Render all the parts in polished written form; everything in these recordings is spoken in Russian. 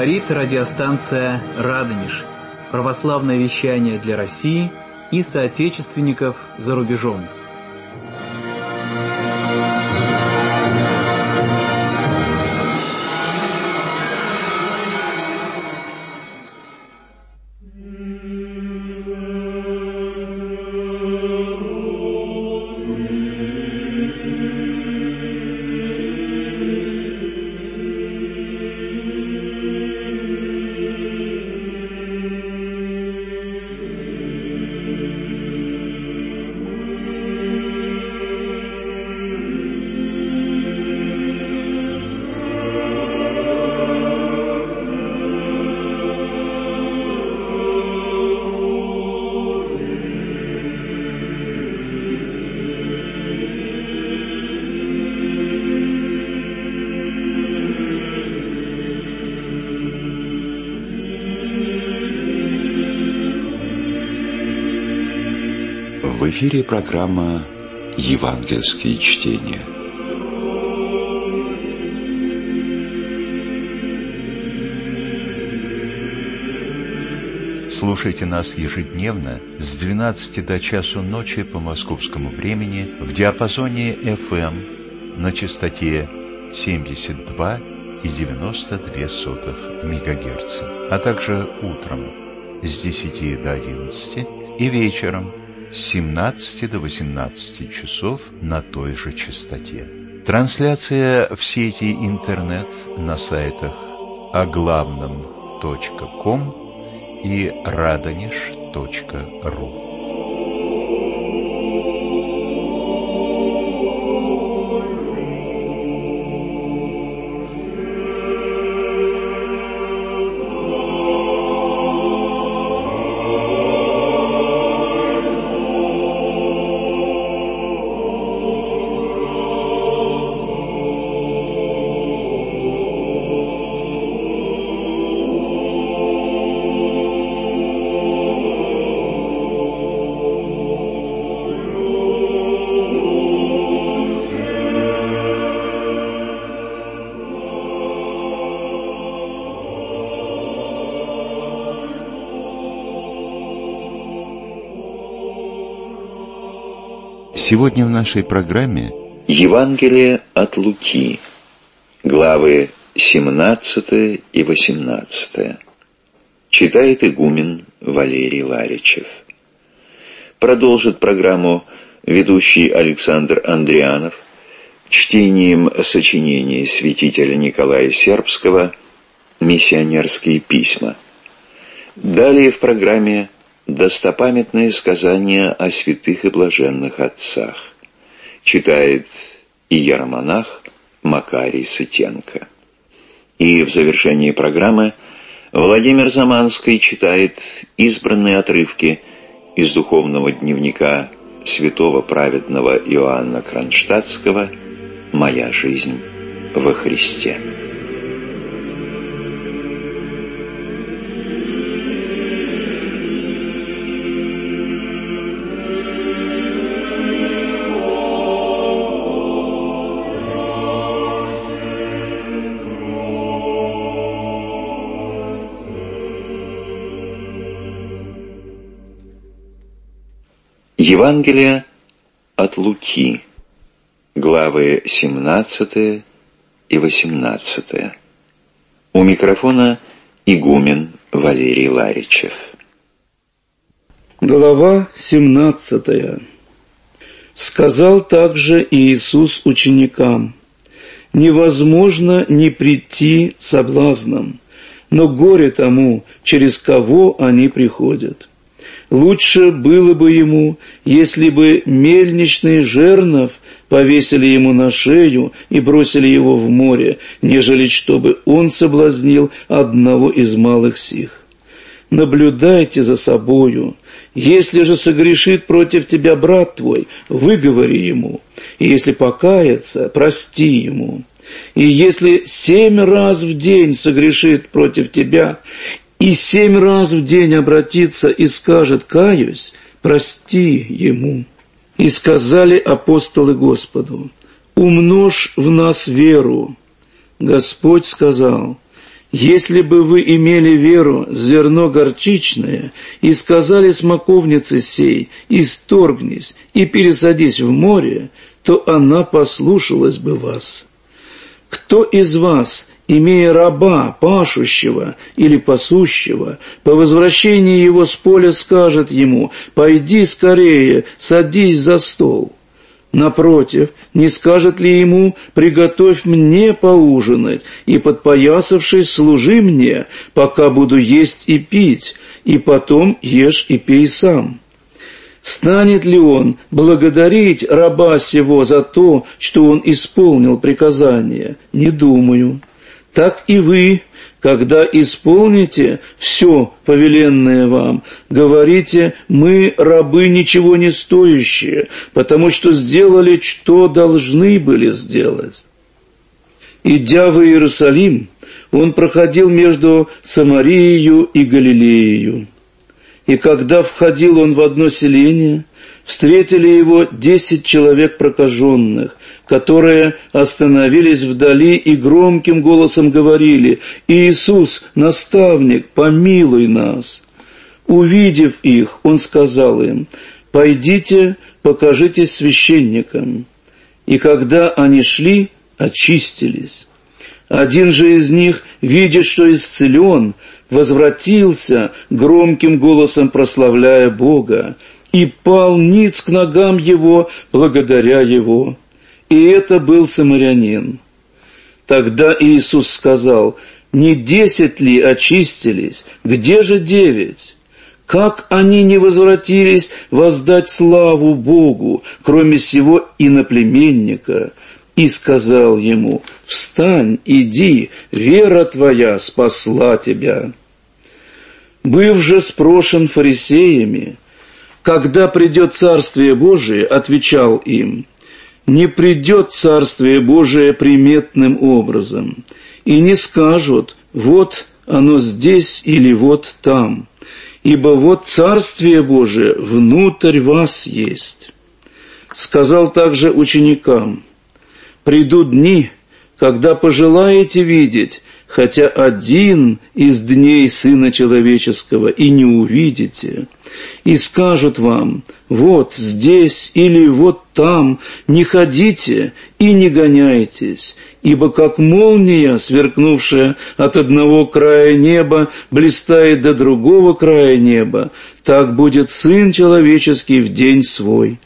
Говорит радиостанция «Радонеж». Православное вещание для России и соотечественников за рубежом. В эфире программа «Евангельские чтения». Слушайте нас ежедневно с 12 до часу ночи по московскому времени в диапазоне FM на частоте 72,92 МГц, а также утром с 10 до 11 и вечером с 17 до 18 часов на той же частоте. Трансляция в сети интернет на сайтах оглавном.ком и radonеж.ру. Сегодня в нашей программе Евангелие от Луки, главы 17 и 18. Читает игумен Валерий Ларичев. Продолжит программу ведущий Александр Андрианов чтением сочинения святителя Николая Сербского «Миссионерские письма». Далее в программе достопамятное сказание о святых и блаженных отцах. Читает иеромонах Макарий Сытенко. И в завершении программы Владимир Заманский читает избранные отрывки из духовного дневника святого праведного Иоанна Кронштадтского «Моя жизнь во Христе». Евангелие от Луки, главы 17 и 18. У микрофона игумен Валерий Ларичев. Глава 17. Сказал также Иисус ученикам: невозможно не прийти соблазном, но горе тому, через кого они приходят. Лучше было бы ему, если бы мельничный жернов повесили ему на шею и бросили его в море, нежели чтобы он соблазнил одного из малых сих. Наблюдайте за собою. Если же согрешит против тебя брат твой, выговори ему, и если покается, прости ему. И если 7 раз в день согрешит против тебя, и 7 раз в день обратится и скажет: «Каюсь», прости ему. И сказали апостолы Господу: умножь в нас веру. Господь сказал: Если бы вы имели веру, зерно горчичное, и сказали смоковнице сей, исторгнись и пересадись в море, то она послушалась бы вас. Кто из вас, имея раба, пашущего или пасущего, по возвращении его с поля скажет ему: «Пойди скорее, садись за стол»? Напротив, не скажет ли ему: «Приготовь мне поужинать, и, подпоясавшись, служи мне, пока буду есть и пить, и потом ешь и пей сам»? Станет ли он благодарить раба сего за то, что он исполнил приказание? Не думаю. Так и вы, когда исполните все повеленное вам, говорите: «Мы, рабы, ничего не стоящие, потому что сделали, что должны были сделать». Идя в Иерусалим, он проходил между Самарией и Галилеей. И когда входил он в одно селение, встретили его 10 человек прокаженных, которые остановились вдали и громким голосом говорили: «Иисус, наставник, помилуй нас». Увидев их, он сказал им: «Пойдите, покажитесь священникам». И когда они шли, очистились. Один же из них, видя, что исцелен, возвратился, громким голосом прославляя Бога, и пал ниц к ногам его, благодаря его. И это был самарянин. Тогда Иисус сказал: «Не 10 ли очистились? Где же 9? Как они не возвратились воздать славу Богу, кроме сего иноплеменника?» И сказал ему: «Встань, иди, вера твоя спасла тебя». Быв же спрошен фарисеями, когда придет Царствие Божие, отвечал им: «Не придет Царствие Божие приметным образом, и не скажут: вот оно здесь или вот там, ибо вот Царствие Божие внутрь вас есть». Сказал также ученикам: «Придут дни, когда пожелаете видеть хотя один из дней Сына Человеческого, и не увидите, и скажут вам: вот здесь или вот там, не ходите и не гоняйтесь, ибо как молния, сверкнувшая от одного края неба, блистает до другого края неба, так будет Сын Человеческий в день свой.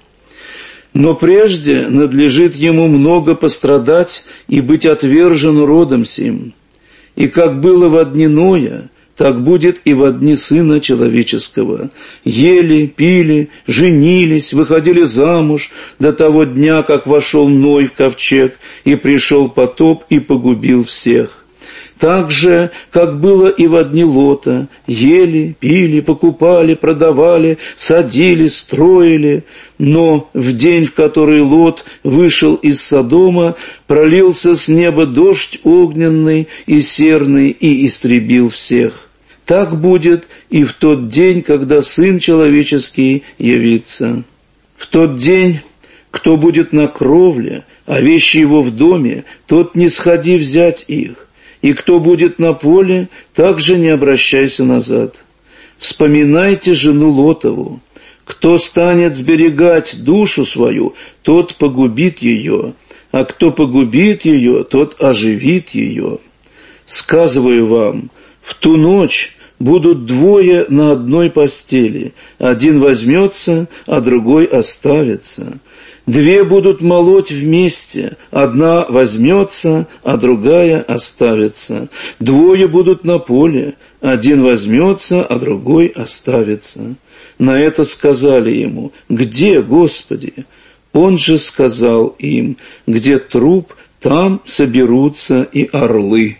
Но прежде надлежит ему много пострадать и быть отвержен родом сим. И как было во дни Ноя, так будет и во дни Сына Человеческого. Ели, пили, женились, выходили замуж до того дня, как вошел Ной в ковчег, и пришел потоп и погубил всех. Так же, как было и во дни Лота, ели, пили, покупали, продавали, садили, строили. Но в день, в который Лот вышел из Содома, пролился с неба дождь огненный и серный и истребил всех. Так будет и в тот день, когда Сын Человеческий явится. В тот день, кто будет на кровле, а вещи его в доме, тот не сходи взять их. И кто будет на поле, также не обращайся назад. Вспоминайте жену Лотову. Кто станет сберегать душу свою, тот погубит ее, а кто погубит ее, тот оживит ее. Сказываю вам, в ту ночь будут 2 на одной постели, один возьмется, а другой оставится. 2 будут молоть вместе, одна возьмется, а другая оставится. 2 будут на поле, один возьмется, а другой оставится. На это сказали ему: «Где, Господи?» Он же сказал им: «Где труп, там соберутся и орлы».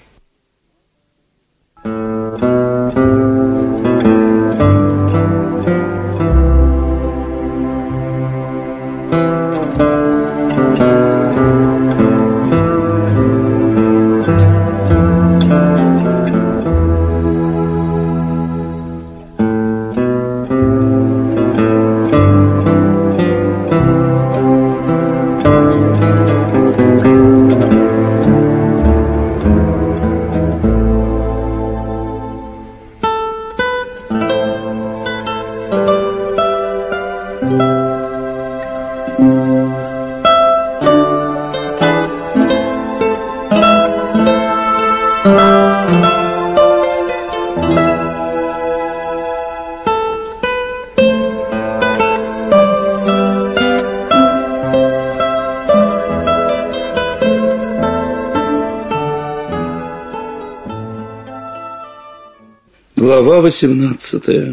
Глава 18.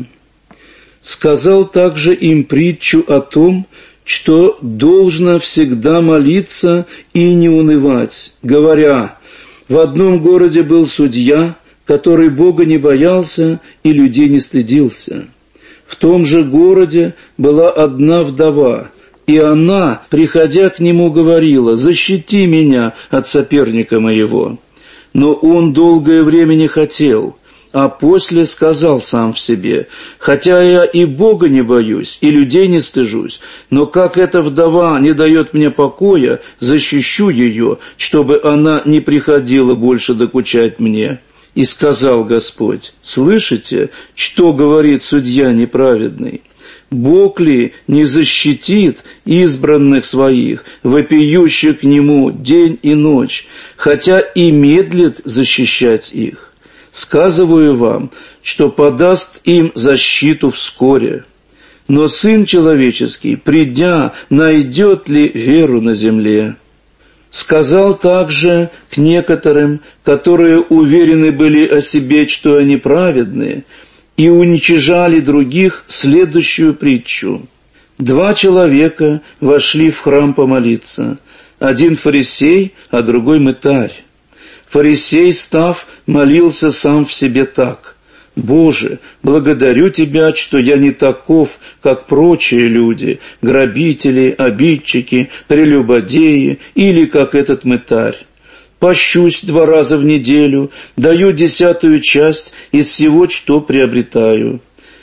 Сказал также им притчу о том, что должно всегда молиться и не унывать, говоря: в одном городе был судья, который Бога не боялся и людей не стыдился. В том же городе была одна вдова, и она, приходя к нему, говорила: «Защити меня от соперника моего». Но он долгое время не хотел, а после сказал сам в себе: «Хотя я и Бога не боюсь, и людей не стыжусь, но как эта вдова не дает мне покоя, защищу ее, чтобы она не приходила больше докучать мне». И сказал Господь: «Слышите, что говорит судья неправедный? Бог ли не защитит избранных своих, вопиющих к Нему день и ночь, хотя и медлит защищать их? Сказываю вам, что подаст им защиту вскоре. Но Сын Человеческий, придя, найдет ли веру на земле?» Сказал также к некоторым, которые уверены были о себе, что они праведные, и уничижали других, следующую притчу. 2 человека вошли в храм помолиться, один фарисей, а другой мытарь. Фарисей, став, молился сам в себе так: «Боже, благодарю Тебя, что я не таков, как прочие люди, грабители, обидчики, прелюбодеи или как этот мытарь. Пощусь 2 раза в неделю, даю 10-ю часть из всего, что приобретаю».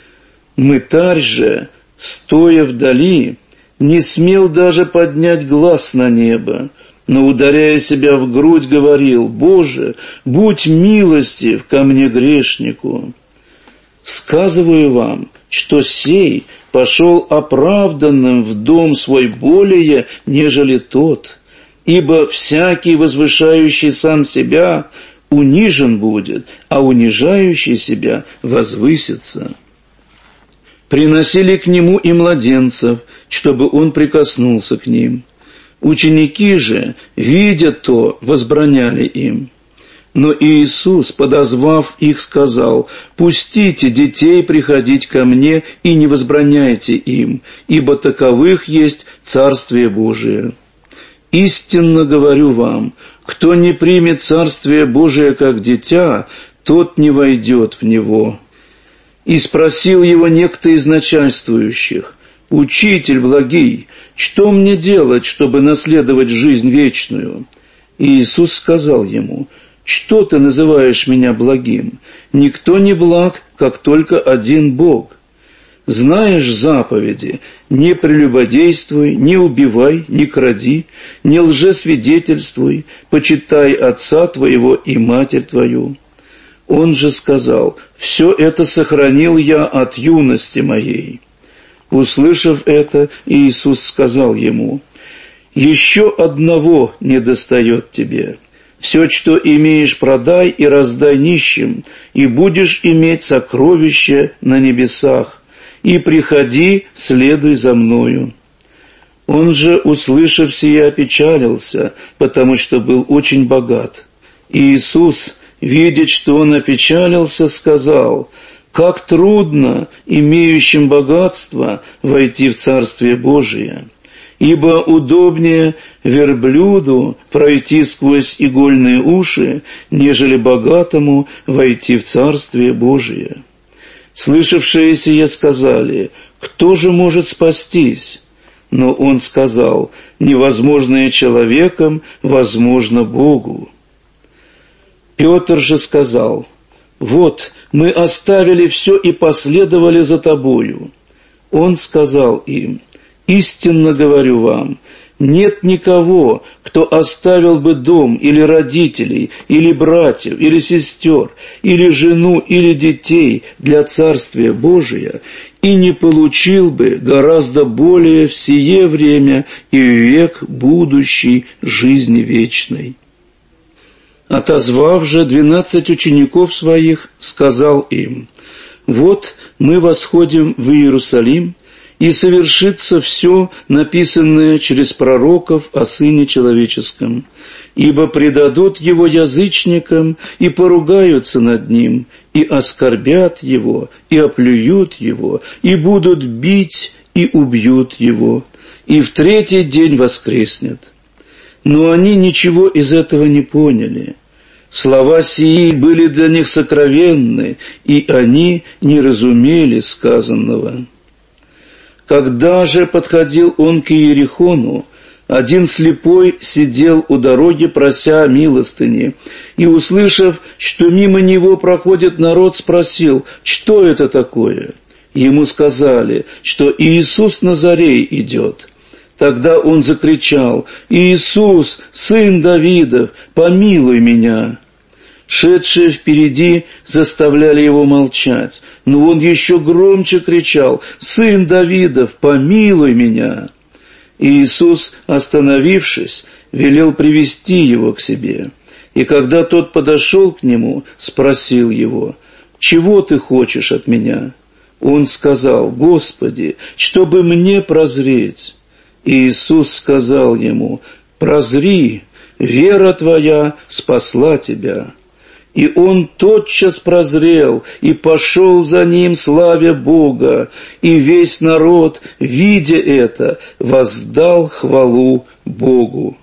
Мытарь же, стоя вдали, не смел даже поднять глаз на небо, но, ударяя себя в грудь, говорил: «Боже, будь милостив ко мне, грешнику». Сказываю вам, что сей пошел оправданным в дом свой более, нежели тот, ибо всякий, возвышающий сам себя, унижен будет, а унижающий себя возвысится. Приносили к нему и младенцев, чтобы он прикоснулся к ним. Ученики же, видя то, возбраняли им. Но Иисус, подозвав их, сказал: «Пустите детей приходить ко мне и не возбраняйте им, ибо таковых есть Царствие Божие. Истинно говорю вам, кто не примет Царствие Божие как дитя, тот не войдет в него». И спросил его некто из начальствующих: «Учитель благий, что мне делать, чтобы наследовать жизнь вечную?» И Иисус сказал ему: «Что ты называешь меня благим? Никто не благ, как только один Бог. Знаешь заповеди: не прелюбодействуй, не убивай, не кради, не лжесвидетельствуй, почитай отца твоего и матерь твою». Он же сказал: «Все это сохранил я от юности моей». Услышав это, Иисус сказал ему: «Еще одного недостает тебе. Все, что имеешь, продай и раздай нищим, и будешь иметь сокровище на небесах, и приходи, следуй за мною». Он же, услышав сие, опечалился, потому что был очень богат. И Иисус, видя, что он опечалился, сказал: «Как трудно имеющим богатство войти в Царствие Божие! Ибо удобнее верблюду пройти сквозь игольные уши, нежели богатому войти в Царствие Божие». Слышавшие сие сказали: «Кто же может спастись?» Но он сказал: «Невозможное человеком возможно Богу». Петр же сказал: «Вот, мы оставили все и последовали за Тобою». Он сказал им: «Истинно говорю вам, нет никого, кто оставил бы дом или родителей, или братьев, или сестер, или жену, или детей для Царствия Божия, и не получил бы гораздо более в сие время и в век будущий жизни вечной». Отозвав же 12 учеников своих, сказал им: «Вот мы восходим в Иерусалим, и совершится все, написанное через пророков о Сыне Человеческом. Ибо предадут его язычникам и поругаются над ним, и оскорбят его, и оплюют его, и будут бить, и убьют его, и в третий день воскреснет». Но они ничего из этого не поняли. Слова сии были для них сокровенны, и они не разумели сказанного. Когда же подходил он к Иерихону, один слепой сидел у дороги, прося милостыни, и, услышав, что мимо него проходит народ, спросил: «Что это такое?» Ему сказали, что Иисус Назарей идет. Тогда он закричал: «Иисус, сын Давидов, помилуй меня!» Шедшие впереди заставляли его молчать, но он еще громче кричал: «Сын Давидов, помилуй меня!» И Иисус, остановившись, велел привести его к себе. И когда тот подошел к нему, спросил его: «Чего ты хочешь от меня?» Он сказал: «Господи, чтобы мне прозреть». И Иисус сказал ему: «Прозри, вера твоя спасла тебя». И он тотчас прозрел и пошел за ним, славя Бога, и весь народ, видя это, воздал хвалу Богу.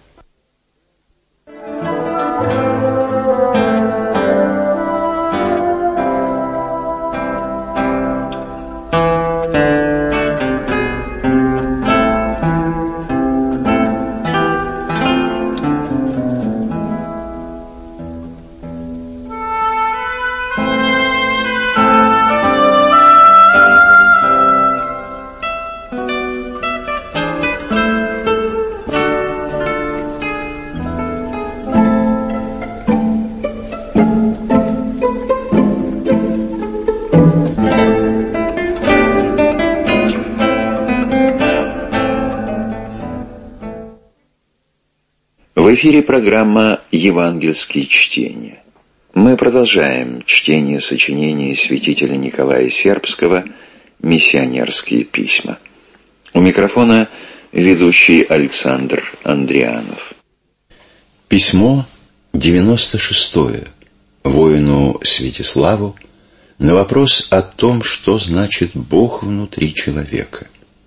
В эфире программа «Евангельские чтения». Мы продолжаем чтение сочинения святителя Николая Сербского «Миссионерские письма». У микрофона ведущий Александр Андрианов. Письмо 96 воину Святиславу на вопрос о том, что значит Бог внутри человека.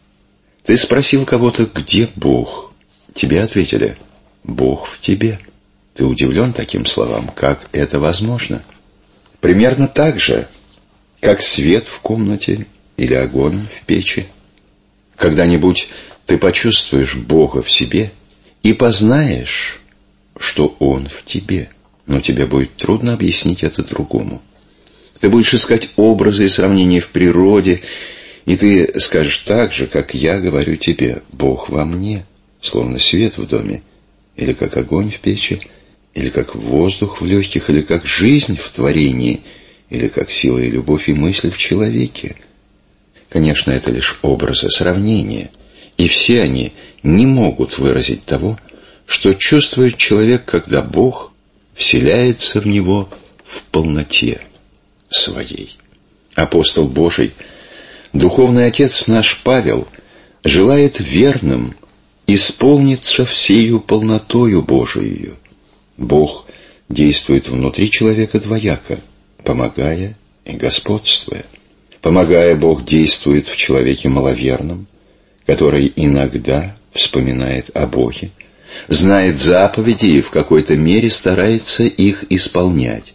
Ты спросил кого-то, где Бог? Тебе ответили: Бог в тебе. Ты удивлен таким словам? Как это возможно? Примерно так же, как свет в комнате или огонь в печи. Когда-нибудь ты почувствуешь Бога в себе и познаешь, что Он в тебе, но тебе будет трудно объяснить это другому. Ты будешь искать образы и сравнения в природе, и ты скажешь так же, как я говорю тебе: Бог во мне, словно свет в доме, или как огонь в печи, или как воздух в легких, или как жизнь в творении, или как сила и любовь и мысль в человеке. Конечно, это лишь образы сравнения, и все они не могут выразить того, что чувствует человек, когда Бог вселяется в него в полноте своей. Апостол Божий, духовный отец наш Павел, желает верным исполниться всею полнотою Божией. Бог действует внутри человека двояко, помогая и господствуя. Помогая, Бог действует в человеке маловерном, который иногда вспоминает о Боге, знает заповеди и в какой-то мере старается их исполнять.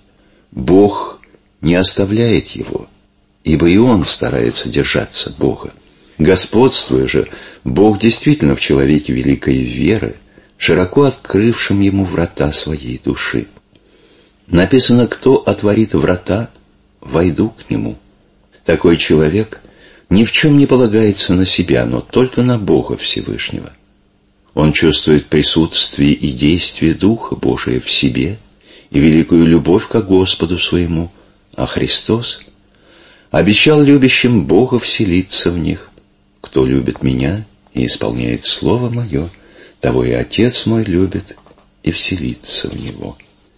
Бог не оставляет его, ибо и он старается держаться Бога. Господствуя же, Бог действительно в человеке великой веры, широко открывшим ему врата своей души. Написано: кто отворит врата, войду к нему. Такой человек ни в чем не полагается на себя, но только на Бога Всевышнего. Он чувствует присутствие и действие Духа Божия в себе и великую любовь к Господу своему, а Христос обещал любящим Бога вселиться в них. Кто любит меня и исполняет Слово Мое, того и Отец мой любит и вселится в него.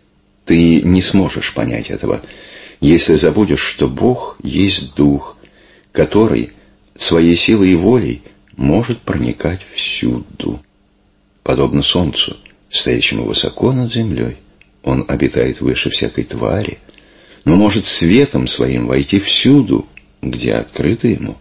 Ты не сможешь понять этого, если забудешь, что Бог есть Дух, который своей силой и волей может проникать всюду. Подобно солнцу, стоящему высоко над землей, он обитает выше всякой твари, но может светом своим войти всюду, где открыто ему.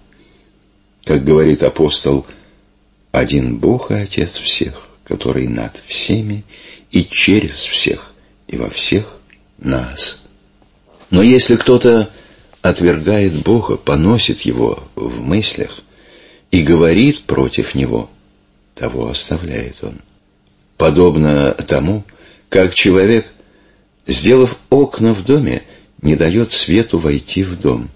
Как говорит апостол, один Бог и Отец всех, который над всеми и через всех и во всех нас. Но если кто-то отвергает Бога, поносит Его в мыслях и говорит против Него, того оставляет он. Подобно тому, как человек, сделав окна в доме, не дает свету войти в дом.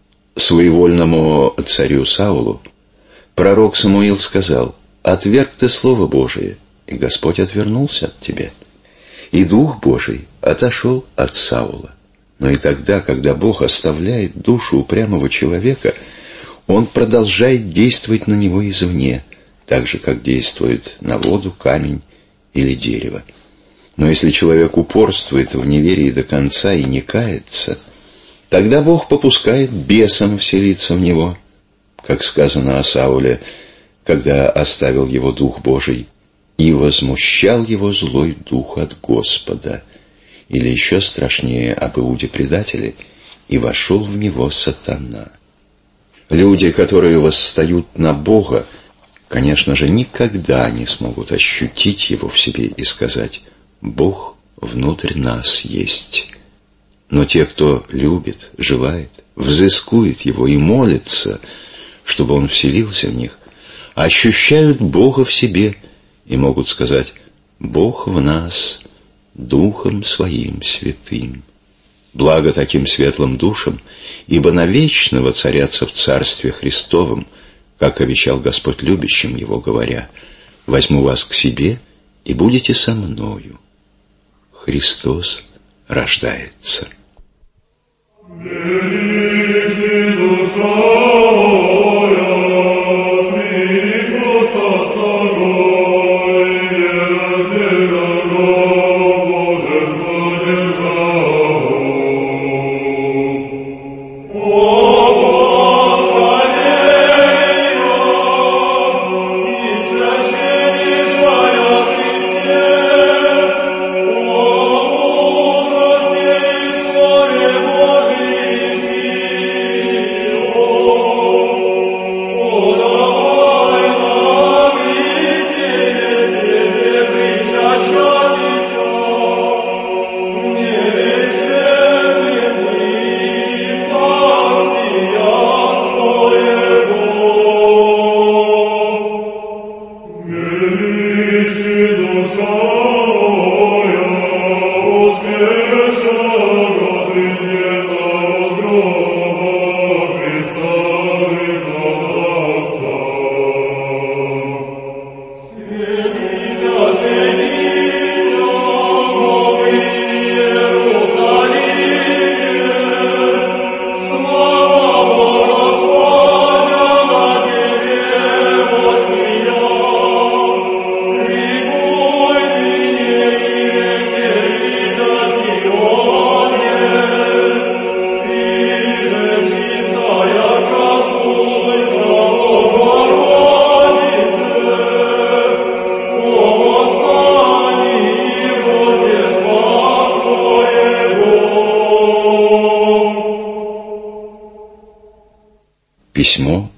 Своевольному царю Саулу пророк Самуил сказал: «Отверг ты Слово Божие, и Господь отвернулся от тебя». И Дух Божий отошел от Саула. Но и тогда, когда Бог оставляет душу упрямого человека, Он продолжает действовать на него извне, так же, как действует на воду, камень или дерево. Но если человек упорствует в неверии до конца и не кается, тогда Бог попускает бесам вселиться в него, как сказано о Сауле, когда оставил его Дух Божий, и возмущал его злой дух от Господа. Или еще страшнее об Иуде-предателе: и вошел в него сатана. Люди, которые восстают на Бога, конечно же, никогда не смогут ощутить его в себе и сказать: «Бог внутрь нас есть». Но те, кто любит, желает, взыскует его и молится, чтобы он вселился в них, ощущают Бога в себе и могут сказать: «Бог в нас, Духом Своим Святым». Благо таким светлым душам, ибо навечно воцарятся в Царстве Христовом, как обещал Господь любящим Его, говоря: «Возьму вас к себе, и будете со мною». Христос рождается. Письмо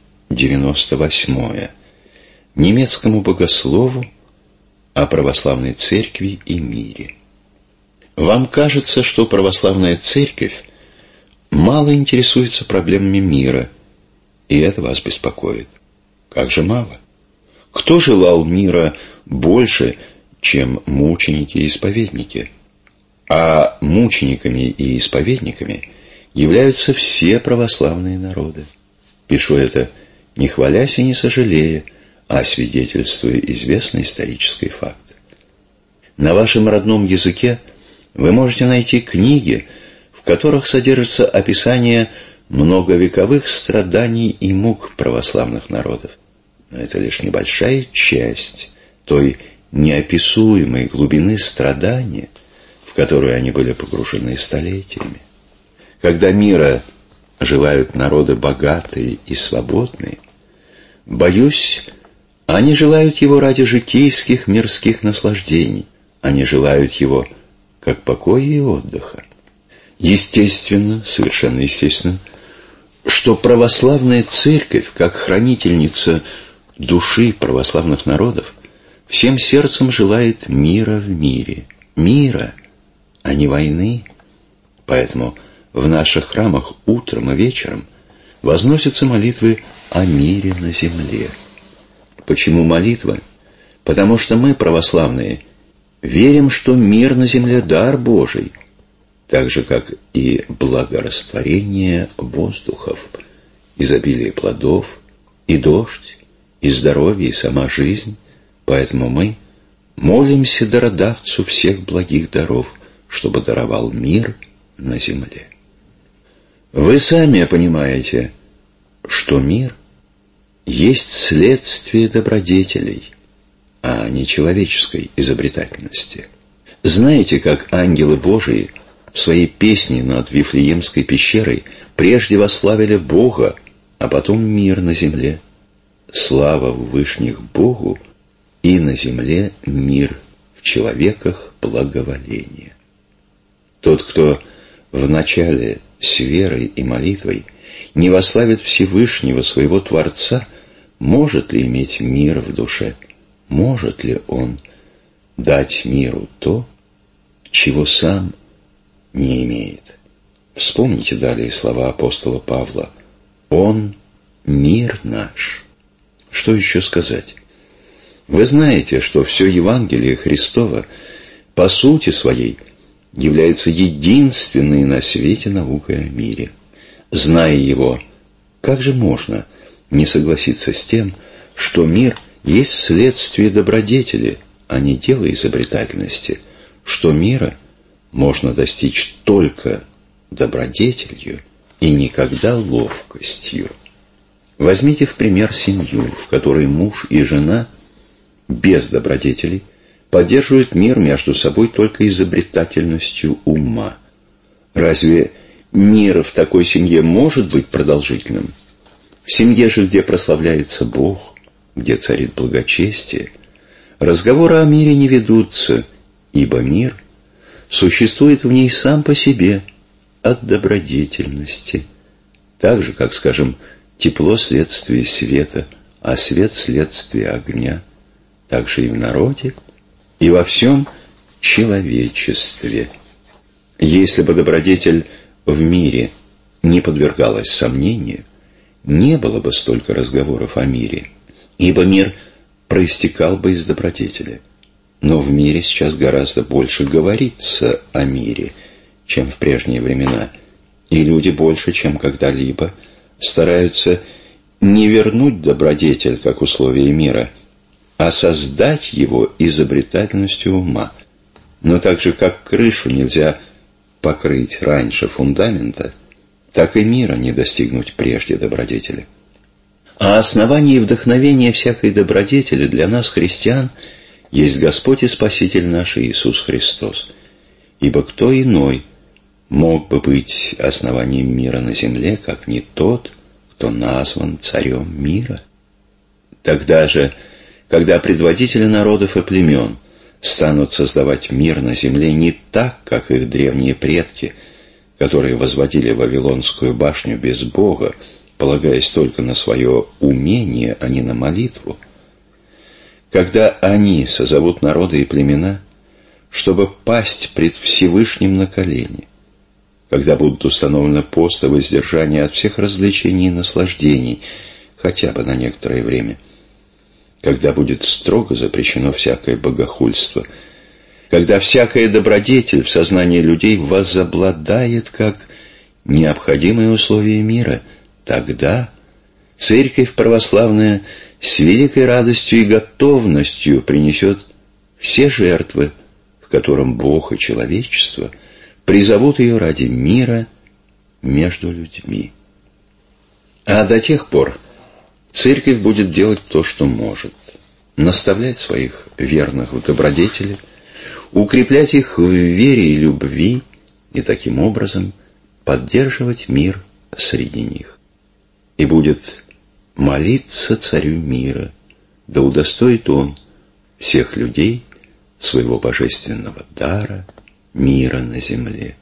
98 немецкому богослову о православной церкви и мире. Вам кажется, что православная церковь мало интересуется проблемами мира, и это вас беспокоит. Как же мало? Кто желал мира больше, чем мученики и исповедники? А мучениками и исповедниками являются все православные народы. Пишу это не хвалясь и не сожалея, а свидетельствуя известный исторический факт. На вашем родном языке вы можете найти книги, в которых содержится описание многовековых страданий и мук православных народов. Но это лишь небольшая часть той неописуемой глубины страдания, в которую они были погружены столетиями. Когда мира желают народы богатые и свободные, боюсь, они желают его ради житейских мирских наслаждений, они желают его как покоя и отдыха. Естественно, совершенно естественно, что православная церковь, как хранительница души православных народов, всем сердцем желает мира в мире. Мира, а не войны. Поэтому в наших храмах утром и вечером возносятся молитвы о мире на земле. Почему молитва? Потому что мы, православные, верим, что мир на земле – дар Божий, так же, как и благорастворение воздухов, изобилие плодов, и дождь, и здоровье, и сама жизнь. Поэтому мы молимся дародавцу всех благих даров, чтобы даровал мир на земле. Вы сами понимаете, что мир есть следствие добродетелей, а не человеческой изобретательности. Знаете, как ангелы Божии в своей песне над Вифлеемской пещерой прежде восславили Бога, а потом мир на земле? Слава в вышних Богу, и на земле мир, в человеках благоволение. Тот, кто вначале с верой и молитвой не восславит Всевышнего своего Творца, может ли иметь мир в душе? Может ли он дать миру то, чего сам не имеет? Вспомните далее слова апостола Павла. «Он – мир наш». Что еще сказать? Вы знаете, что все Евангелие Христово по сути своей является единственной на свете наукой о мире. Зная его, как же можно не согласиться с тем, что мир есть следствие добродетели, а не дело изобретательности, что мира можно достичь только добродетелью и никогда ловкостью? Возьмите в пример семью, в которой муж и жена без добродетелей поддерживают мир между собой только изобретательностью ума. Разве мир в такой семье может быть продолжительным? В семье же, где прославляется Бог, где царит благочестие, разговоры о мире не ведутся, ибо мир существует в ней сам по себе от добродетельности, так же, как, скажем, тепло следствие света, а свет следствие огня, так же и в народе, и во всем человечестве. Если бы добродетель в мире не подвергалась сомнению, не было бы столько разговоров о мире, ибо мир проистекал бы из добродетели. Но в мире сейчас гораздо больше говорится о мире, чем в прежние времена, и люди больше, чем когда-либо, стараются не вернуть добродетель как условие мира, а создать его изобретательностью ума. Но так же, как крышу нельзя покрыть раньше фундамента, так и мира не достигнуть прежде добродетели. А основание и вдохновение всякой добродетели для нас, христиан, есть Господь и Спаситель наш Иисус Христос. Ибо кто иной мог бы быть основанием мира на земле, как не тот, кто назван царем мира? Тогда же, когда предводители народов и племен станут создавать мир на земле не так, как их древние предки, которые возводили Вавилонскую башню без Бога, полагаясь только на свое умение, а не на молитву, когда они созовут народы и племена, чтобы пасть пред Всевышним на колени, когда будут установлены пост и воздержание от всех развлечений и наслаждений, хотя бы на некоторое время, когда будет строго запрещено всякое богохульство, когда всякая добродетель в сознании людей возобладает как необходимое условие мира, тогда Церковь православная с великой радостью и готовностью принесет все жертвы, в котором Бог и человечество призовут ее ради мира между людьми. А до тех пор Церковь будет делать то, что может: наставлять своих верных в добродетели, укреплять их в вере и любви и таким образом поддерживать мир среди них. И будет молиться царю мира, да удостоит он всех людей своего божественного дара мира на земле.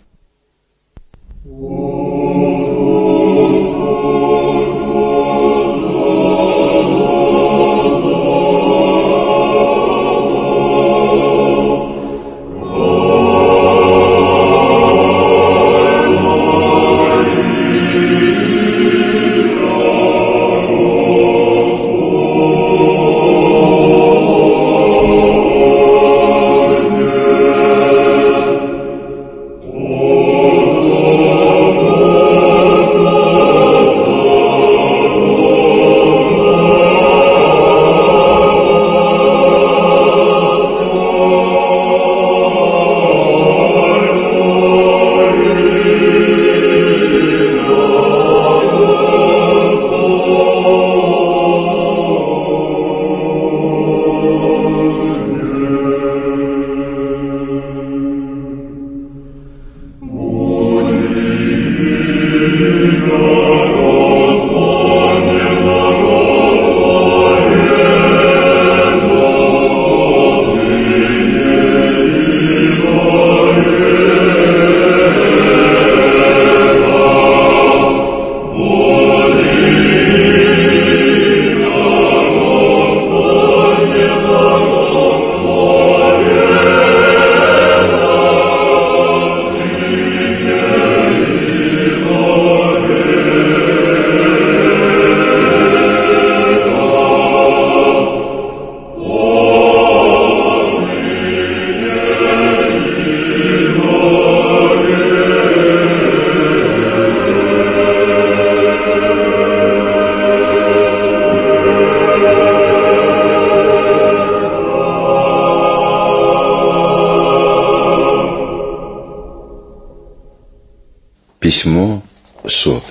Письмо 100.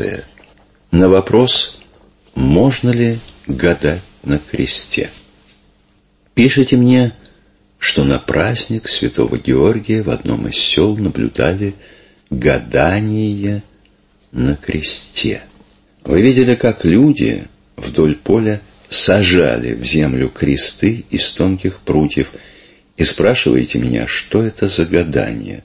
На вопрос, можно ли гадать на кресте. Пишите мне, что на праздник Святого Георгия в одном из сел наблюдали гадание на кресте. Вы видели, как люди вдоль поля сажали в землю кресты из тонких прутьев, и спрашиваете меня, что это за гадание.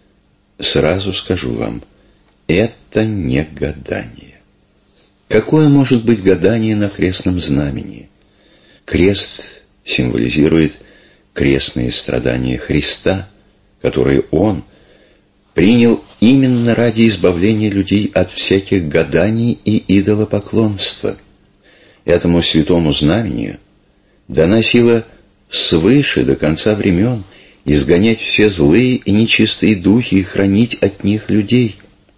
Сразу скажу вам, это не гадание. Какое может быть гадание на крестном знамени? Крест символизирует крестные страдания Христа, которые Он принял именно ради избавления людей от всяких гаданий и идолопоклонства. Этому святому знамени дана сила свыше до конца времен изгонять все злые и нечистые духи и хранить от них людей.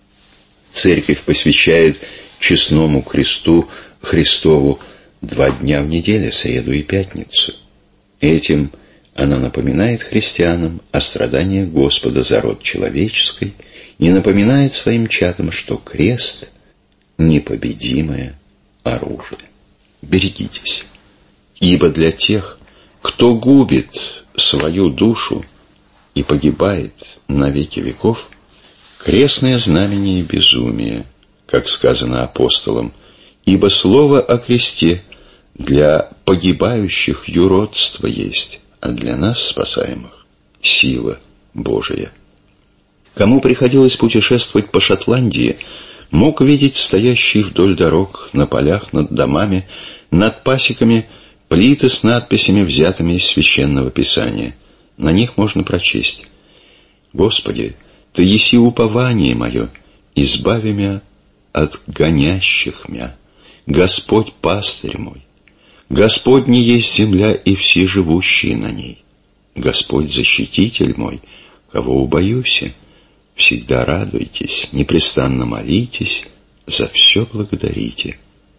Церковь посвящает честному кресту Христову 2 дня в неделю, среду и пятницу. Этим она напоминает христианам о страданиях Господа за род человеческий и напоминает своим чадам, что крест — непобедимое оружие. Берегитесь, ибо для тех, кто губит свою душу и погибает на веки веков, крестное знамение безумие, как сказано апостолом, ибо слово о кресте для погибающих юродство есть, а для нас, спасаемых, сила Божия. Кому приходилось путешествовать по Шотландии, мог видеть стоящие вдоль дорог, на полях, над домами, над пасеками плиты с надписями, взятыми из Священного Писания. На них можно прочесть: «Господи, Ты еси упование мое, избави мя от гонящих мя. Господь пастырь мой, Господь не есть земля и все живущие на ней. Господь защититель мой, кого убоюся. Всегда радуйтесь, непрестанно молитесь, за все благодарите».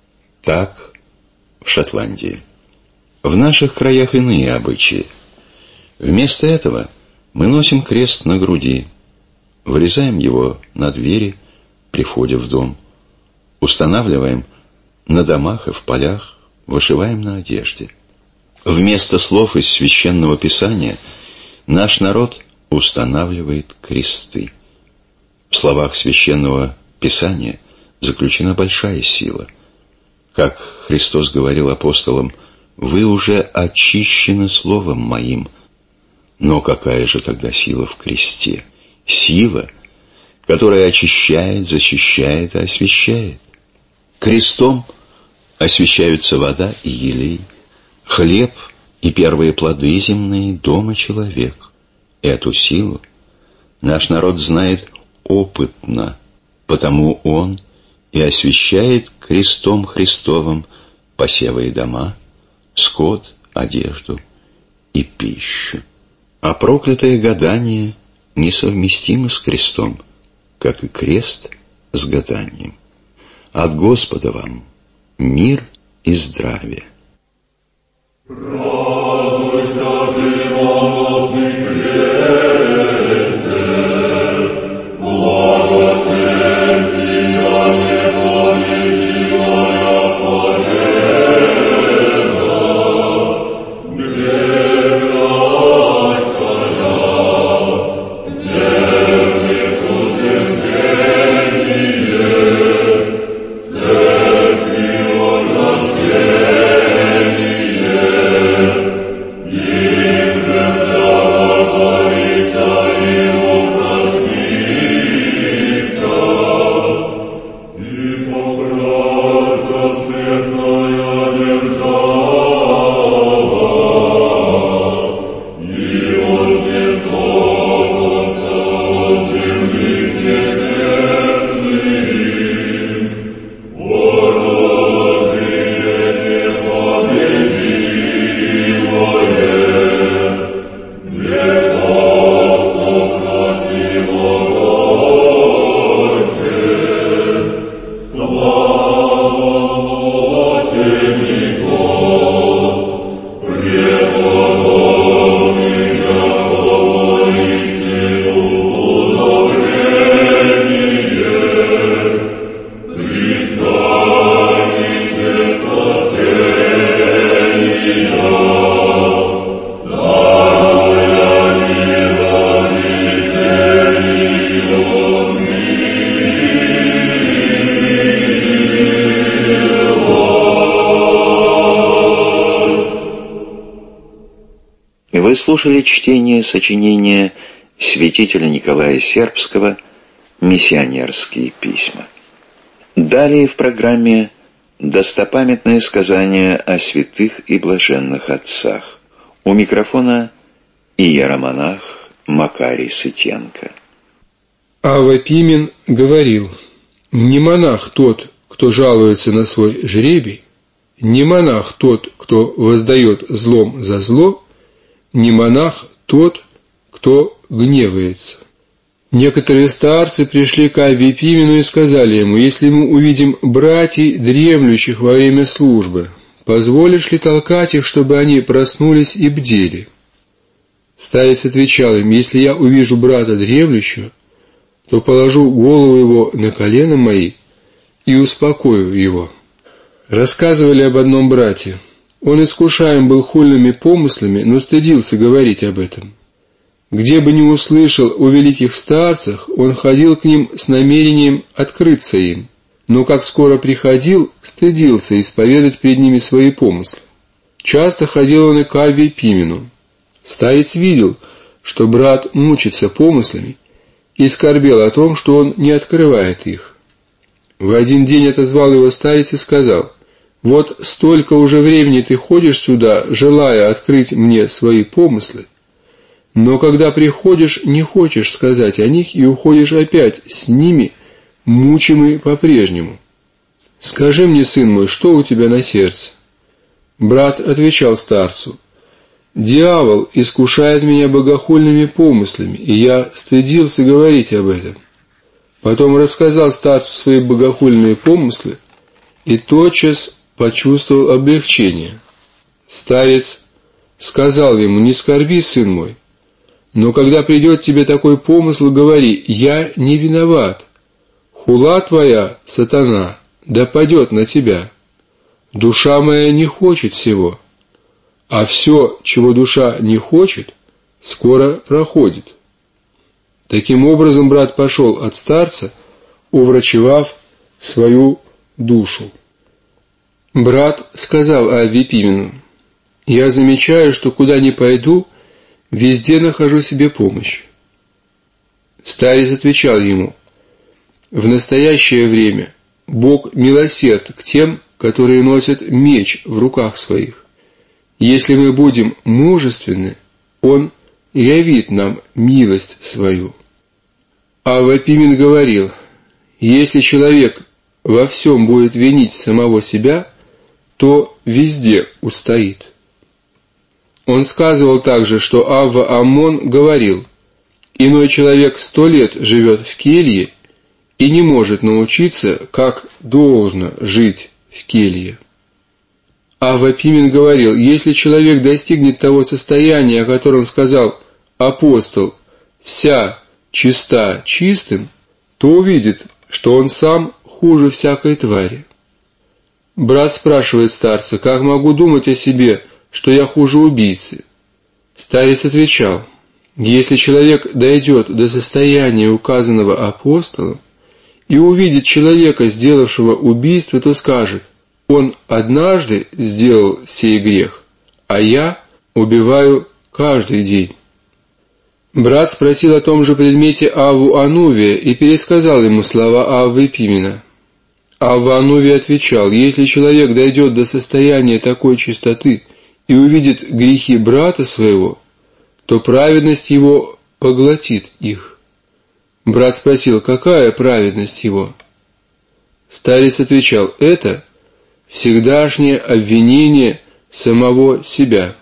Так в Шотландии. В наших краях иные обычаи. Вместо этого мы носим крест на груди, вырезаем его на двери при входе в дом, устанавливаем на домах и в полях, вышиваем на одежде. Вместо слов из Священного Писания наш народ устанавливает кресты. В словах Священного Писания заключена большая сила. Как Христос говорил апостолам: «Вы уже очищены словом моим». Но какая же тогда сила в кресте? Сила, которая очищает, защищает и освящает. Крестом освящаются вода и елей, хлеб и первые плоды земные, дом и человек. Эту силу наш народ знает опытно, потому он и освящает крестом Христовым посевы и дома, скот, одежду и пищу. А проклятое гадание несовместимо с крестом, как и крест с гаданием. От Господа вам мир и здравие. Вы слушали чтение сочинения святителя Николая Сербского «Миссионерские письма». Далее в программе достопамятное сказание о святых и блаженных отцах. У микрофона иеромонах Макарий Сытенко. Авва Пимен говорил: «Не монах тот, кто жалуется на свой жребий, не монах тот, кто воздает злом за зло, не монах тот, кто гневается». Некоторые старцы пришли к Авве Пимену и сказали ему: «Если мы увидим братьев, дремлющих во время службы, позволишь ли толкать их, чтобы они проснулись и бдели?» Старец отвечал им: «Если я увижу брата дремлющего, то положу голову его на колено мои и успокою его». Рассказывали об одном брате. Он искушаем был хульными помыслами, но стыдился говорить об этом. Где бы ни услышал о великих старцах, он ходил к ним с намерением открыться им, но как скоро приходил, стыдился исповедать перед ними свои помыслы. Часто ходил он и к Авве Пимену. Старец видел, что брат мучится помыслами, и скорбел о том, что он не открывает их. В один день отозвал его старец и сказал: «Вот столько уже времени ты ходишь сюда, желая открыть мне свои помыслы, но когда приходишь, не хочешь сказать о них и уходишь опять с ними, мучимый по-прежнему. Скажи мне, сын мой, что у тебя на сердце?» Брат отвечал старцу: «Дьявол искушает меня богохульными помыслами, и я стыдился говорить об этом». Потом рассказал старцу свои богохульные помыслы и тотчас почувствовал облегчение. Старец сказал ему: «Не скорби, сын мой, но когда придет тебе такой помысл, говори: я не виноват, хула твоя, сатана, да падет на тебя. Душа моя не хочет всего, а все, чего душа не хочет, скоро проходит». Таким образом брат пошел от старца, уврачевав свою душу. Брат сказал Авве Пимену: «Я замечаю, что куда ни пойду, везде нахожу себе помощь». Старец отвечал ему: «В настоящее время Бог милосерд к тем, которые носят меч в руках своих. Если мы будем мужественны, Он явит нам милость свою». Авва Пимен говорил: «Если человек во всем будет винить самого себя, то везде устоит». Он сказывал также, что Авва Аммон говорил: «Иной человек 100 лет живет в келье и не может научиться, как должно жить в келье». Авва Пимен говорил: «Если человек достигнет того состояния, о котором сказал апостол, вся чиста чистым, то увидит, что он сам хуже всякой твари». Брат спрашивает старца: «Как могу думать о себе, что я хуже убийцы?» Старец отвечал: «Если человек дойдет до состояния, указанного апостолом, и увидит человека, сделавшего убийство, то скажет: он однажды сделал сей грех, а я убиваю каждый день». Брат спросил о том же предмете Авву Анувия и пересказал ему слова Аввы Пимена. Авва Анувий отвечал: «Если человек дойдет до состояния такой чистоты и увидит грехи брата своего, то праведность его поглотит их». Брат спросил: «Какая праведность его?» Старец отвечал: «Это всегдашнее обвинение самого себя».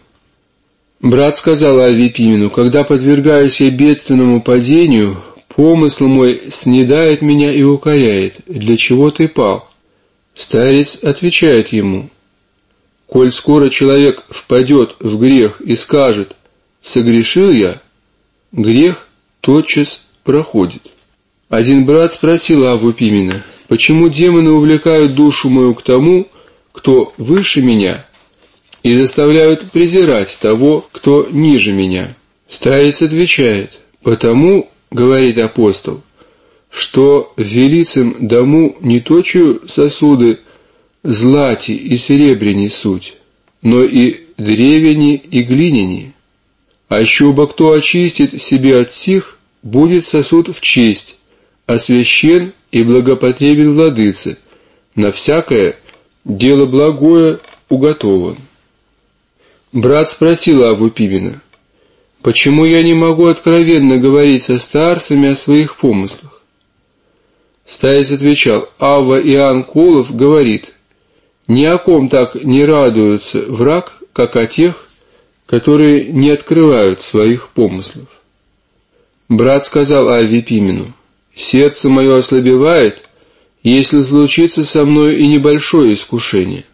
Брат сказал Авве Пимену: «Когда подвергаюсь я бедственному падению, помысл мой снедает меня и укоряет: для чего ты пал?» Старец отвечает ему: «Коль скоро человек впадет в грех и скажет: согрешил я, грех тотчас проходит». Один брат спросил Авву Пимена: «Почему демоны увлекают душу мою к тому, кто выше меня, и заставляют презирать того, кто ниже меня?» Старец отвечает: «Потому, — говорит апостол, — что в велицем дому не точию сосуды злати и серебряни суть, но и древени и глиняни. А еще бы кто очистит себе от сих, будет сосуд в честь, освящен и благопотребен владыце, на всякое дело благое уготован». Брат спросил Авву Пимена: «Почему я не могу откровенно говорить со старцами о своих помыслах?» Старец отвечал: «Авва Иоанн Колов говорит: ни о ком так не радуется враг, как о тех, которые не открывают своих помыслов». Брат сказал Авве Пимену: «Сердце мое ослабевает, если случится со мной и небольшое искушение».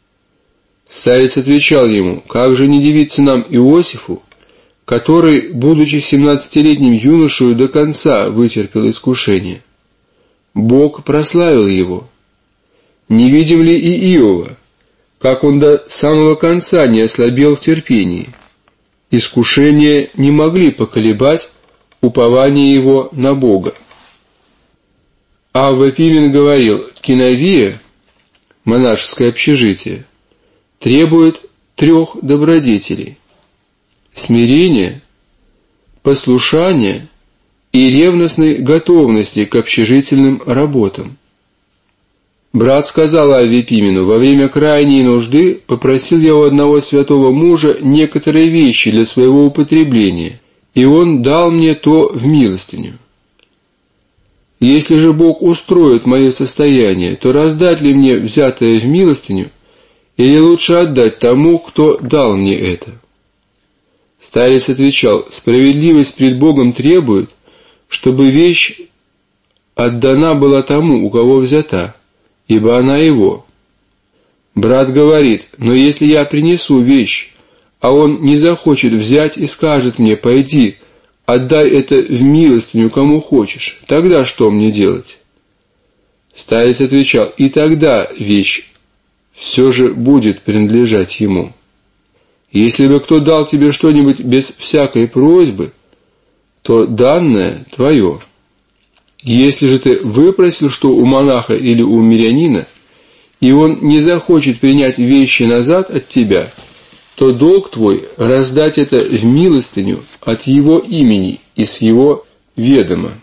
Старец отвечал ему: «Как же не дивиться нам Иосифу, который, будучи 17-летним юношею, до конца вытерпел искушение? Бог прославил его. Не видим ли и Иова, как он до самого конца не ослабел в терпении? Искушения не могли поколебать упование его на Бога». Авва Пимен говорил: «Киновия, монашеское общежитие, требует 3 добродетелей: смирения, послушания и ревностной готовности к общежительным работам». Брат сказал Авве Пимену: «Во время крайней нужды попросил я у одного святого мужа некоторые вещи для своего употребления, и он дал мне то в милостыню. Если же Бог устроит мое состояние, то раздать ли мне взятое в милостыню, или лучше отдать тому, кто дал мне это?» Старец отвечал: «Справедливость пред Богом требует, чтобы вещь отдана была тому, у кого взята, ибо она его». Брат говорит: «Но если я принесу вещь, а он не захочет взять и скажет мне: пойди, отдай это в милостыню кому хочешь, тогда что мне делать?» Старец отвечал: «И тогда вещь все же будет принадлежать ему. Если бы кто дал тебе что-нибудь без всякой просьбы, то данное твое. Если же ты выпросил что у монаха или у мирянина, и он не захочет принять вещи назад от тебя, то долг твой раздать это в милостыню от его имени и с его ведома.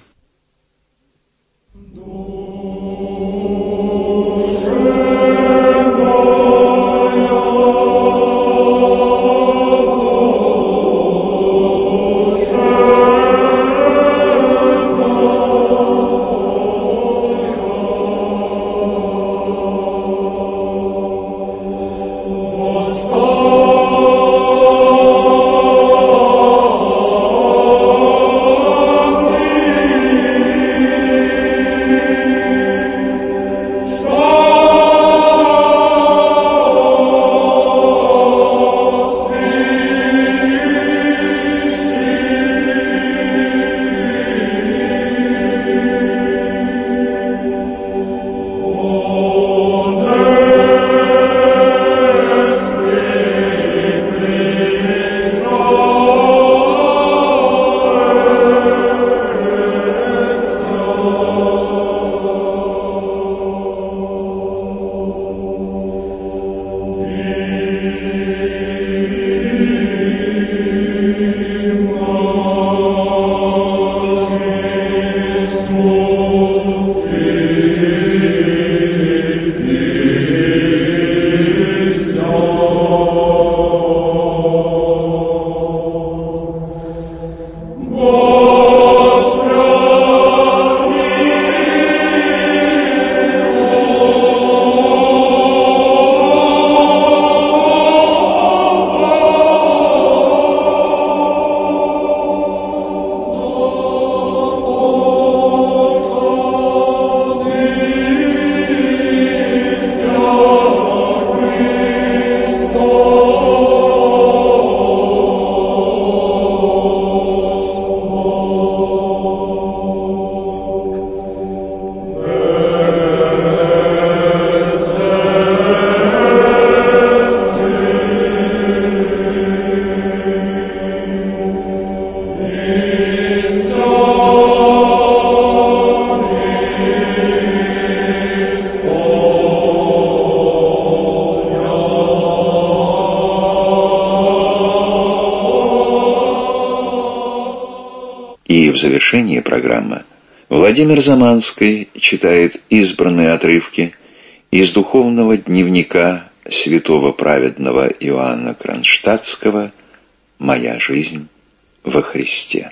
И в завершении программы Владимир Заманский читает избранные отрывки из духовного дневника святого праведного Иоанна Кронштадтского «Моя жизнь во Христе».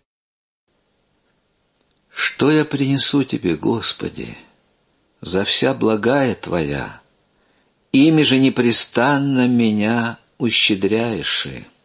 Что я принесу Тебе, Господи, за вся благая Твоя, ими же непрестанно меня ущедряешь,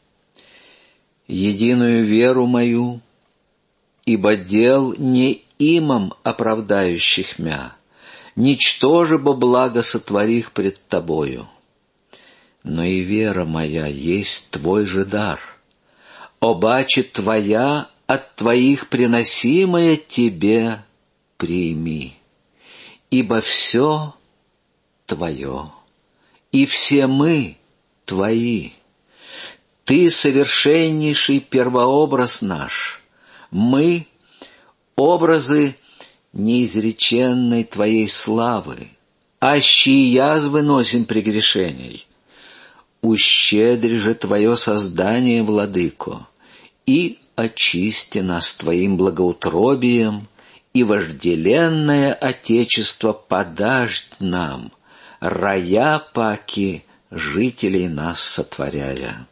единую веру мою, ибо дел не имам оправдающих мя, ничтоже бо благо сотворих пред Тобою. Но и вера моя есть Твой же дар, обаче Твоя от Твоих приносимое Тебе прими, ибо все Твое, и все мы Твои. Ты совершеннейший первообраз наш, мы — образы неизреченной Твоей славы, аще и язвы носим прегрешений. Ущедри же Твое создание, Владыко, и очисти нас Твоим благоутробием, и вожделенное Отечество подашь нам, рая паки жителей нас сотворяя.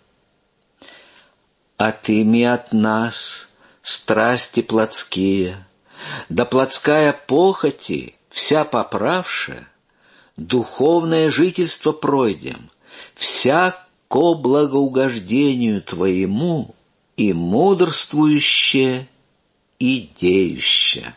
Отыми от нас страсти плотские, да плотская похоти, вся поправша, духовное жительство пройдем, всяко благоугождению Твоему и мудрствующе, и деюще.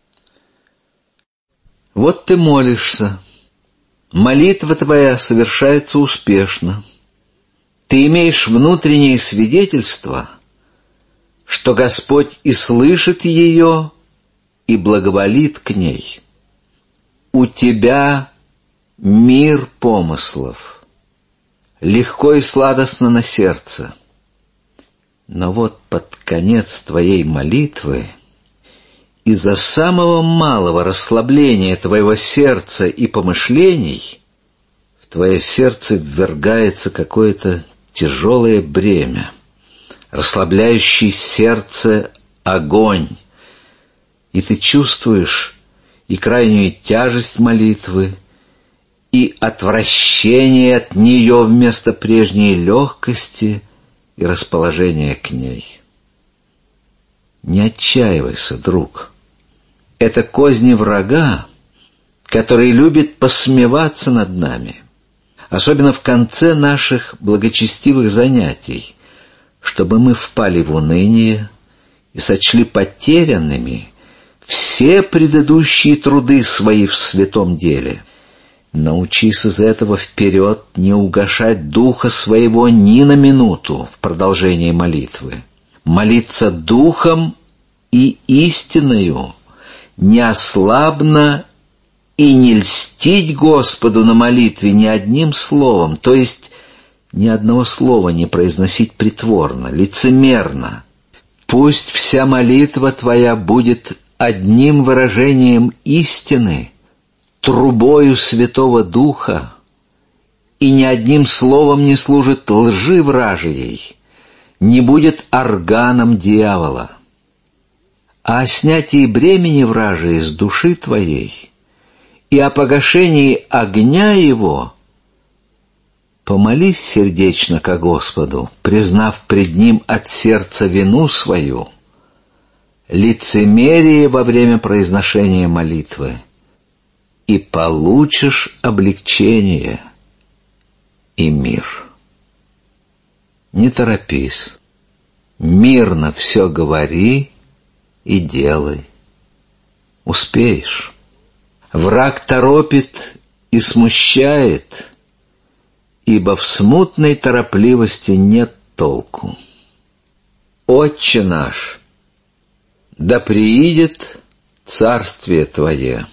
Вот ты молишься, молитва твоя совершается успешно. Ты имеешь внутреннее свидетельство, что Господь и слышит ее, и благоволит к ней. У тебя мир помыслов, легко и сладостно на сердце. Но вот под конец твоей молитвы из-за самого малого расслабления твоего сердца и помышлений в твое сердце ввергается какое-то тяжелое бремя, расслабляющий сердце огонь, и ты чувствуешь и крайнюю тяжесть молитвы, и отвращение от нее вместо прежней легкости и расположения к ней. Не отчаивайся, друг. Это козни врага, который любит посмеваться над нами, особенно в конце наших благочестивых занятий, чтобы мы впали в уныние и сочли потерянными все предыдущие труды свои в святом деле. Научись из этого вперед не угашать духа своего ни на минуту в продолжении молитвы. Молиться духом и истиною, неослабно и не льстить Господу на молитве ни одним словом, то есть ни одного слова не произносить притворно, лицемерно. Пусть вся молитва твоя будет одним выражением истины, трубою Святого Духа, и ни одним словом не служит лжи вражьей, не будет органом дьявола. А о снятии бремени вражьей с души твоей и о погашении огня его помолись сердечно ко Господу, признав пред Ним от сердца вину свою, лицемерие во время произношения молитвы, и получишь облегчение и мир. Не торопись, мирно все говори и делай. Успеешь. Враг торопит и смущает, ибо в смутной торопливости нет толку. Отче наш, да приидет царствие Твое.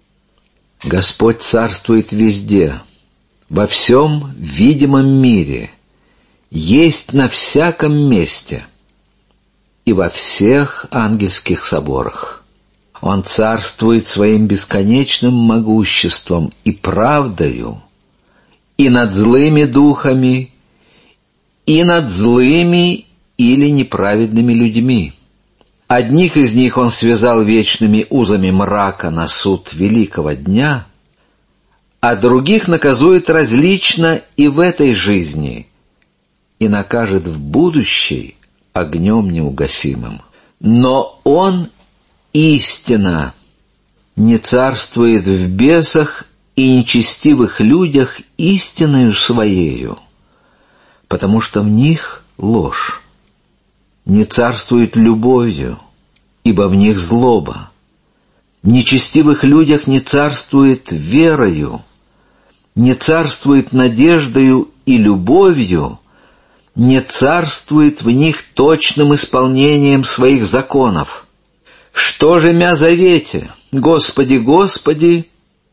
Господь царствует везде, во всем видимом мире, есть на всяком месте и во всех ангельских соборах. Он царствует своим бесконечным могуществом и правдою и над злыми духами, и над злыми или неправедными людьми. Одних из них он связал вечными узами мрака на суд великого дня, а других наказует различно и в этой жизни, и накажет в будущей огнем неугасимым. Но он истина не царствует в бесах и нечестивых людях истиною своею, потому что в них ложь. Не царствует любовью, ибо в них злоба. В нечестивых людях не царствует верою, не царствует надеждою и любовью, не царствует в них точным исполнением своих законов. Что же мя завете, Господи, Господи,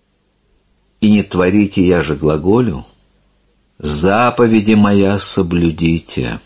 и не творите я же глаголю, заповеди моя соблюдите.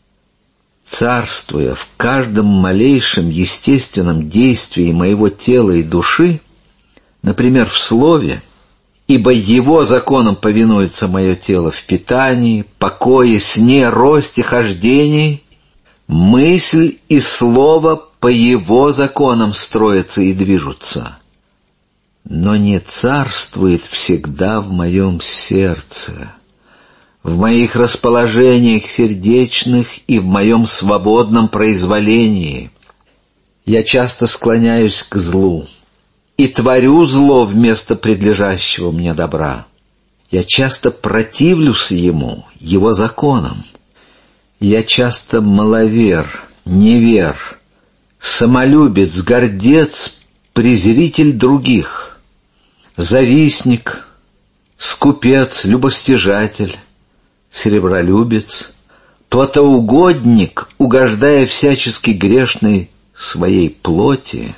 Царствуя в каждом малейшем естественном действии моего тела и души, например, в слове, ибо его законам повинуется мое тело в питании, покое, сне, росте, хождении, мысль и слово по его законам строятся и движутся, но не царствует всегда в моем сердце, в моих расположениях сердечных и в моем свободном произволении. Я часто склоняюсь к злу и творю зло вместо предлежащего мне добра. Я часто противлюсь ему, его законам. Я часто маловер, невер, самолюбец, гордец, презритель других, завистник, скупец, любостяжатель, серебролюбец, плотоугодник, угождая всячески грешной своей плоти,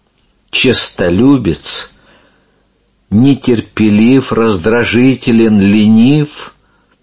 честолюбец, нетерпелив, раздражителен, ленив,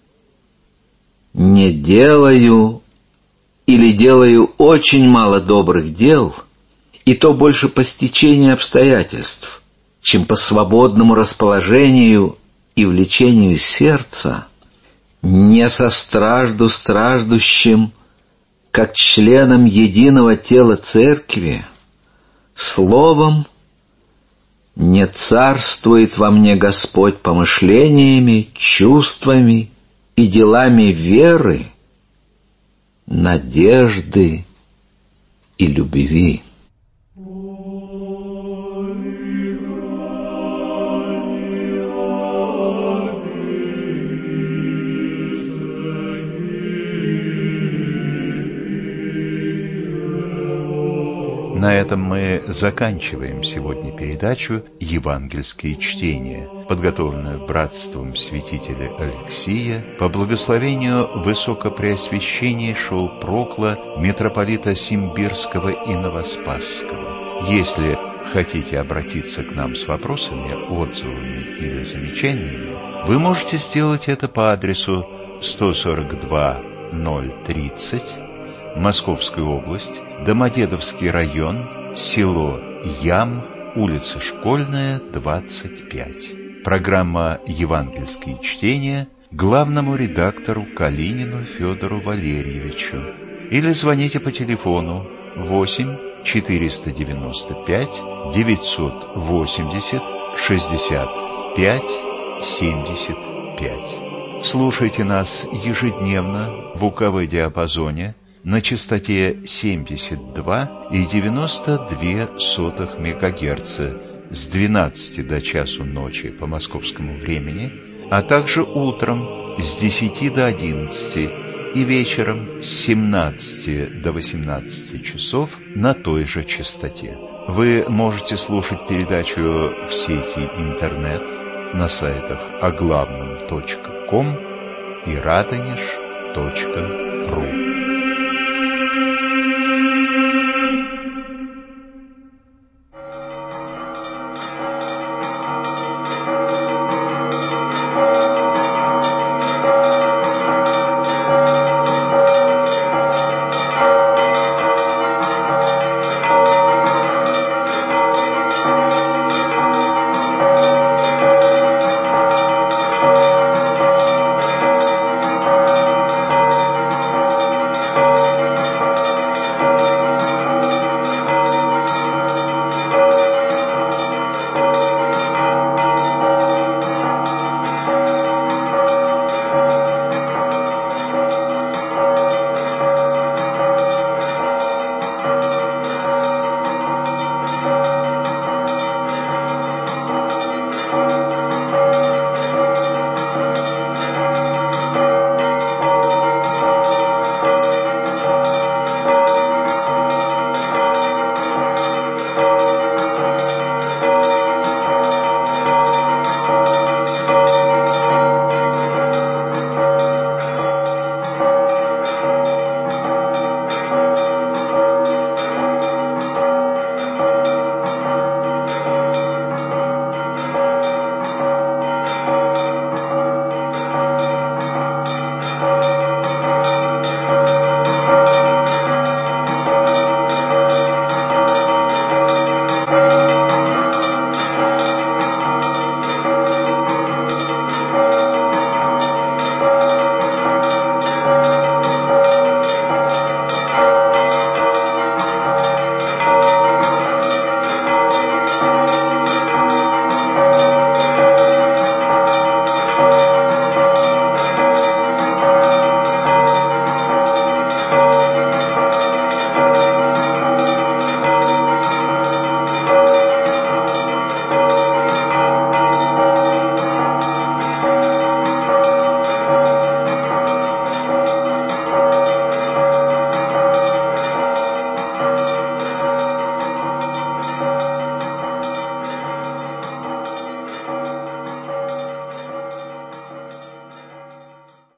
не делаю или делаю очень мало добрых дел и то больше по стечению обстоятельств, чем по свободному расположению и влечению сердца, не состражду страждущим, как членам единого тела Церкви, словом не царствует во мне Господь помышлениями, чувствами и делами веры, надежды и любви. На этом мы заканчиваем сегодня передачу «Евангельские чтения», подготовленную братством святителя Алексия по благословению высокопреосвященнейшего прокла митрополита Симбирского и Новоспасского. Если хотите обратиться к нам с вопросами, отзывами или замечаниями, вы можете сделать это по адресу 142-030, Московская область, Домодедовский район, село Ям, улица Школьная, 25. Программа «Евангельские чтения» главному редактору Калинину Федору Валерьевичу. Или звоните по телефону 8 495 980 65 75. Слушайте нас ежедневно в УКВ-диапазоне на частоте 72,92 МГц с 12 до часу ночи по московскому времени, а также утром с 10 до 11 и вечером с 17 до 18 часов на той же частоте. Вы можете слушать передачу в сети интернет на сайтах оглавном.ком и радонеж.ру.